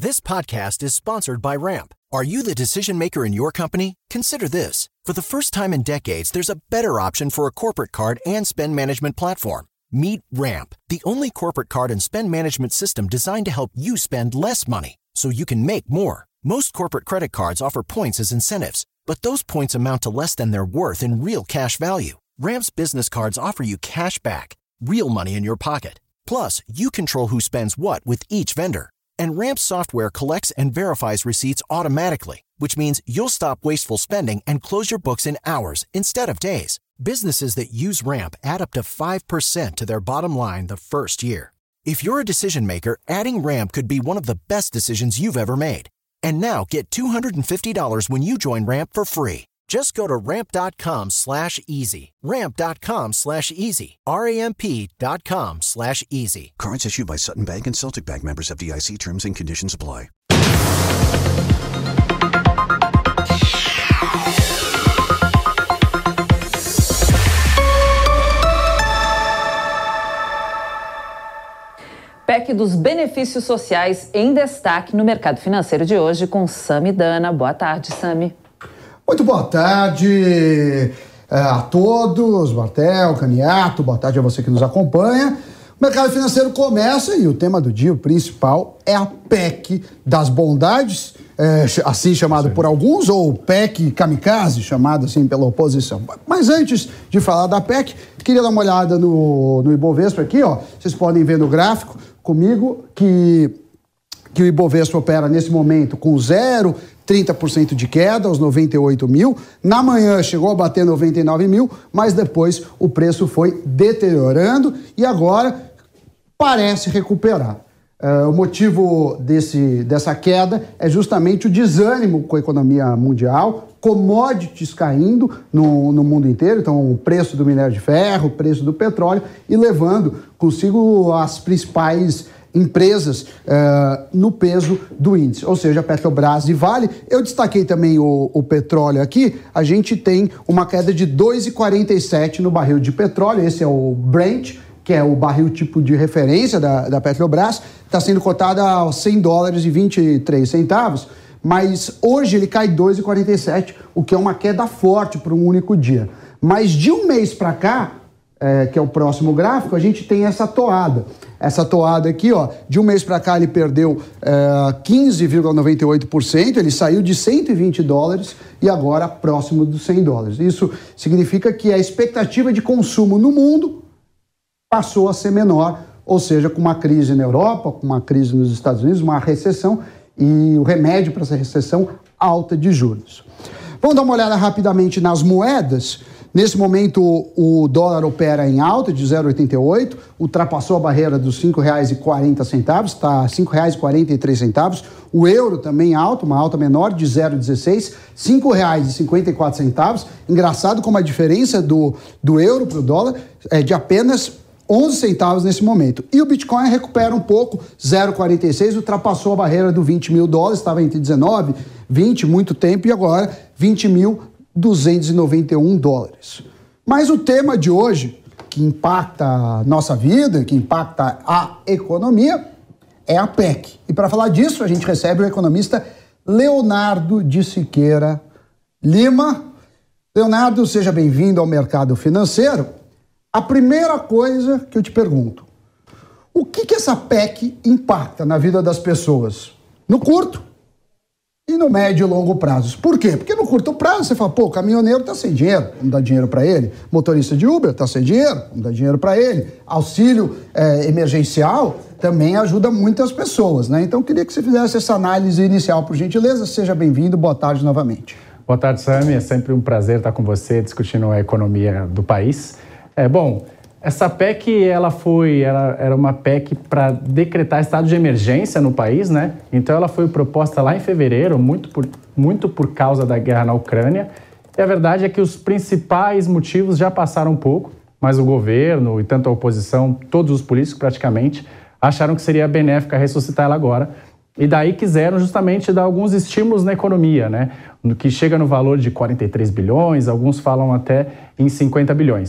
This podcast is sponsored by Ramp. Are you the decision maker in your company? Consider this. For the first time in decades, there's a better option for a corporate card and spend management platform. Meet Ramp, the only corporate card and spend management system designed to help you spend less money so you can make more. Most corporate credit cards offer points as incentives, but those points amount to less than their worth in real cash value. Ramp's business cards offer you cash back, real money in your pocket. Plus, you control who spends what with each vendor. And Ramp's software collects and verifies receipts automatically, which means you'll stop wasteful spending and close your books in hours instead of days. Businesses that use Ramp add up to 5% to their bottom line the first year. If you're a decision maker, adding Ramp could be one of the best decisions you've ever made. And now get $250 when you join Ramp for free. Just go to ramp.com/easy. Ramp.com/easy. RAMP.com/easy. Cards issued by Sutton Bank and Celtic Bank, members FDIC. Terms and conditions apply. PEC dos benefícios sociais em destaque no mercado financeiro de hoje com Sami Dana. Boa tarde, Sami. Muito boa tarde a todos, Bartel, Caniato, boa tarde a você que nos acompanha. O mercado financeiro começa e o tema do dia, o principal, é a PEC das bondades, assim chamado por alguns, ou PEC kamikaze, chamado assim pela oposição. Mas antes de falar da PEC, queria dar uma olhada no Ibovespa aqui, ó. Vocês podem ver no gráfico comigo que o Ibovespa opera nesse momento com 0,30% de queda aos 98 mil. Na manhã chegou a bater 99 mil, mas depois o preço foi deteriorando e agora parece recuperar. O motivo dessa queda é justamente o desânimo com a economia mundial, commodities caindo no mundo inteiro, então o preço do minério de ferro, o preço do petróleo e levando consigo as principais empresas no peso do índice, ou seja, Petrobras e Vale. Eu destaquei também o petróleo aqui, a gente tem uma queda de 2,47 no barril de petróleo, esse é o Brent, que é o barril tipo de referência da Petrobras, está sendo cotado a $100,23, mas hoje ele cai 2,47, o que é uma queda forte para um único dia. Mas de um mês para cá, que é o próximo gráfico, a gente tem essa toada. Essa toada aqui, ó, de um mês para cá ele perdeu 15,98%, ele saiu de $120 e agora próximo dos $100. Isso significa que a expectativa de consumo no mundo passou a ser menor, ou seja, com uma crise na Europa, com uma crise nos Estados Unidos, uma recessão e o remédio para essa recessão, alta de juros. Vamos dar uma olhada rapidamente nas moedas. Nesse momento, o dólar opera em alta de 0,88, ultrapassou a barreira dos R$5,40, está a R$5,43. O euro também alto, uma alta menor de 0,16, R$5,54. Engraçado como a diferença do euro para o dólar é de apenas 11 centavos nesse momento. E o Bitcoin recupera um pouco, 0,46, ultrapassou a barreira do $20 mil, estava entre 19, 20, muito tempo, e agora $20.291. Mas o tema de hoje, que impacta a nossa vida, que impacta a economia, é a PEC. E para falar disso, a gente recebe o economista Leonardo de Siqueira Lima. Leonardo, seja bem-vindo ao mercado financeiro. A primeira coisa que eu te pergunto, o que essa PEC impacta na vida das pessoas? No curto e no médio e longo prazos. Por quê? Porque no curto prazo você fala, o caminhoneiro está sem dinheiro, vamos dar dinheiro para ele. Motorista de Uber está sem dinheiro, vamos dar dinheiro para ele. Auxílio emergencial também ajuda muitas pessoas, né? Então eu queria que você fizesse essa análise inicial, por gentileza. Seja bem-vindo, boa tarde novamente. Boa tarde, Sami. É sempre um prazer estar com você discutindo a economia do país. Essa PEC era uma PEC para decretar estado de emergência no país, né? Então ela foi proposta lá em fevereiro, muito por causa da guerra na Ucrânia. E a verdade é que os principais motivos já passaram um pouco, mas o governo e tanto a oposição, todos os políticos praticamente, acharam que seria benéfica ressuscitar ela agora. E daí quiseram justamente dar alguns estímulos na economia, né? Que chega no valor de 43 bilhões, alguns falam até em 50 bilhões.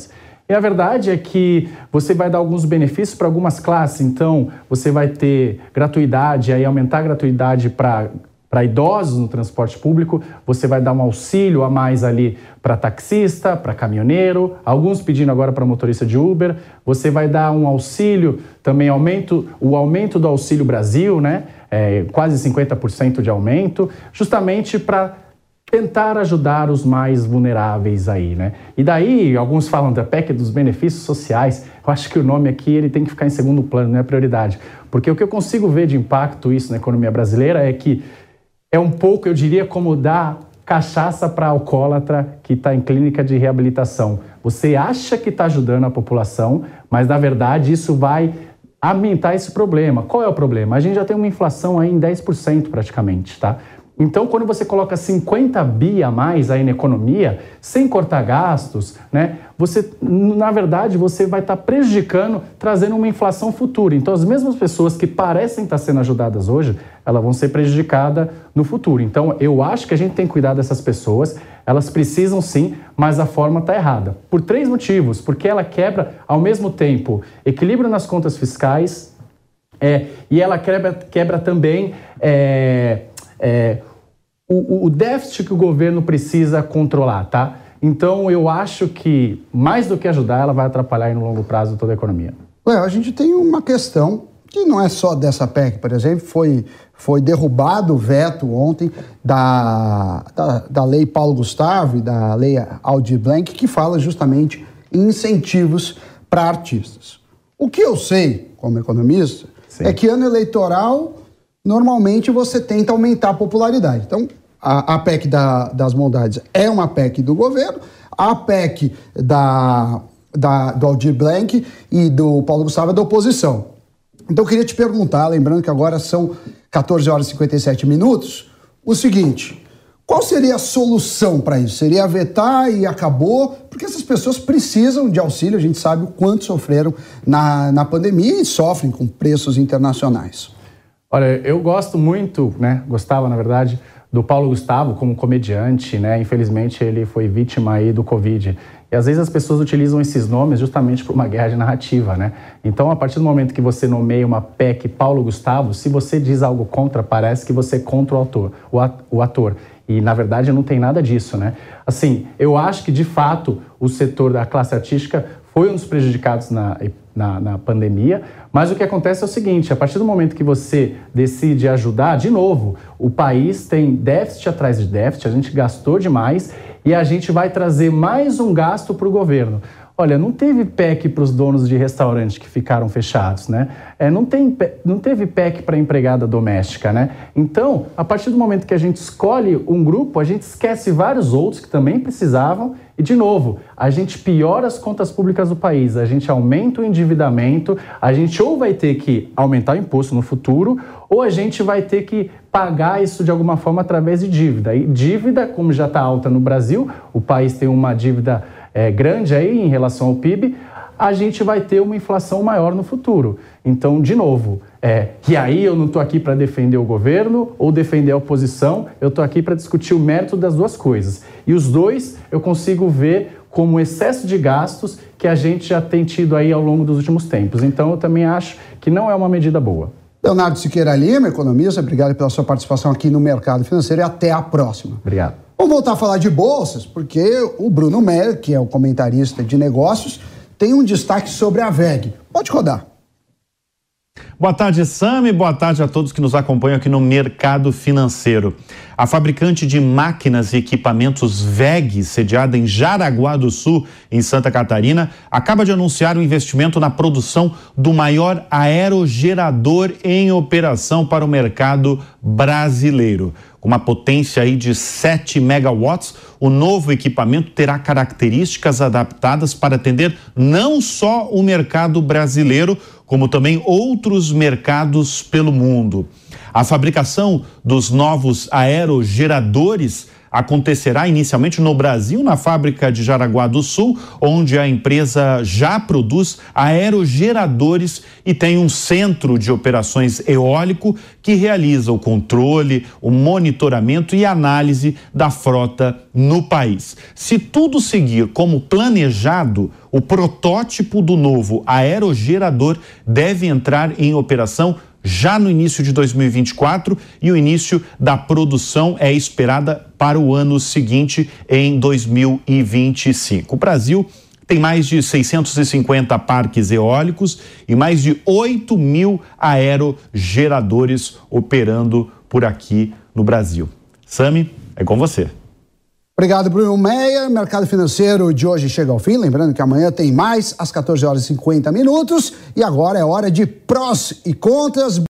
E a verdade é que você vai dar alguns benefícios para algumas classes, então você vai ter gratuidade, aí aumentar a gratuidade para idosos no transporte público, você vai dar um auxílio a mais ali para taxista, para caminhoneiro, alguns pedindo agora para motorista de Uber, você vai dar um auxílio, também o aumento do Auxílio Brasil, né? Quase 50% de aumento, justamente para tentar ajudar os mais vulneráveis aí, né? E daí, alguns falam da PEC dos benefícios sociais, eu acho que o nome aqui ele tem que ficar em segundo plano, não é prioridade, porque o que eu consigo ver de impacto isso na economia brasileira é que é um pouco, eu diria, como dar cachaça para alcoólatra que está em clínica de reabilitação. Você acha que está ajudando a população, mas na verdade isso vai aumentar esse problema. Qual é o problema? A gente já tem uma inflação aí em 10% praticamente, tá? Então, quando você coloca 50 bi a mais aí na economia, sem cortar gastos, né, na verdade, você vai estar prejudicando, trazendo uma inflação futura. Então, as mesmas pessoas que parecem estar sendo ajudadas hoje, elas vão ser prejudicadas no futuro. Então, eu acho que a gente tem que cuidar dessas pessoas, elas precisam sim, mas a forma está errada. Por 3 motivos, porque ela quebra, ao mesmo tempo, equilíbrio nas contas fiscais, e ela quebra também o déficit que o governo precisa controlar, tá? Então, eu acho que, mais do que ajudar, ela vai atrapalhar no longo prazo toda a economia. A gente tem uma questão que não é só dessa PEC, por exemplo, foi derrubado o veto ontem da lei Paulo Gustavo e da lei Aldir Blanc, que fala justamente em incentivos para artistas. O que eu sei, como economista, é que ano eleitoral, normalmente você tenta aumentar a popularidade. Então, a PEC das bondades é uma PEC do governo, a PEC do Aldir Blanc e do Paulo Gustavo é da oposição. Então, eu queria te perguntar, lembrando que agora são 14 horas e 57 minutos, o seguinte: qual seria a solução para isso? Seria vetar e acabou? Porque essas pessoas precisam de auxílio, a gente sabe o quanto sofreram na pandemia e sofrem com preços internacionais. Olha, eu gosto muito, né? Gostava, na verdade, do Paulo Gustavo como comediante, né? Infelizmente, ele foi vítima aí do Covid. E às vezes as pessoas utilizam esses nomes justamente por uma guerra de narrativa, né? Então, a partir do momento que você nomeia uma PEC Paulo Gustavo, se você diz algo contra, parece que você é contra o ator. E, na verdade, não tem nada disso, né? Assim, eu acho que, de fato, o setor da classe artística foi um dos prejudicados na pandemia, mas o que acontece é o seguinte: a partir do momento que você decide ajudar, de novo, o país tem déficit atrás de déficit, a gente gastou demais e a gente vai trazer mais um gasto para o governo. Olha, não teve PEC para os donos de restaurante que ficaram fechados, né? Não teve PEC para empregada doméstica, né? Então, a partir do momento que a gente escolhe um grupo, a gente esquece vários outros que também precisavam e, de novo, a gente piora as contas públicas do país, a gente aumenta o endividamento, a gente ou vai ter que aumentar o imposto no futuro ou a gente vai ter que pagar isso de alguma forma através de dívida. E dívida, como já está alta no Brasil, o país tem uma dívida grande aí em relação ao PIB, a gente vai ter uma inflação maior no futuro. Então, de novo, e aí eu não estou aqui para defender o governo ou defender a oposição, eu estou aqui para discutir o mérito das duas coisas. E os dois eu consigo ver como excesso de gastos que a gente já tem tido aí ao longo dos últimos tempos. Então, eu também acho que não é uma medida boa. Leonardo Siqueira Lima, economista, obrigado pela sua participação aqui no Mercado Financeiro e até a próxima. Obrigado. Vamos voltar a falar de bolsas, porque o Bruno Meller, que é o comentarista de negócios, tem um destaque sobre a WEG. Pode rodar. Boa tarde, Sam, e boa tarde a todos que nos acompanham aqui no Mercado Financeiro. A fabricante de máquinas e equipamentos WEG, sediada em Jaraguá do Sul, em Santa Catarina, acaba de anunciar um investimento na produção do maior aerogerador em operação para o mercado brasileiro. Com uma potência aí de 7 megawatts, o novo equipamento terá características adaptadas para atender não só o mercado brasileiro, como também outros mercados pelo mundo. A fabricação dos novos aerogeradores acontecerá inicialmente no Brasil, na fábrica de Jaraguá do Sul, onde a empresa já produz aerogeradores e tem um centro de operações eólico que realiza o controle, o monitoramento e análise da frota no país. Se tudo seguir como planejado, o protótipo do novo aerogerador deve entrar em operação já no início de 2024 e o início da produção é esperada para o ano seguinte, em 2025. O Brasil tem mais de 650 parques eólicos e mais de 8 mil aerogeradores operando por aqui no Brasil. Sami, é com você. Obrigado, Bruno Meyer. Mercado financeiro de hoje chega ao fim. Lembrando que amanhã tem mais às 14 horas e 50 minutos. E agora é hora de prós e contras.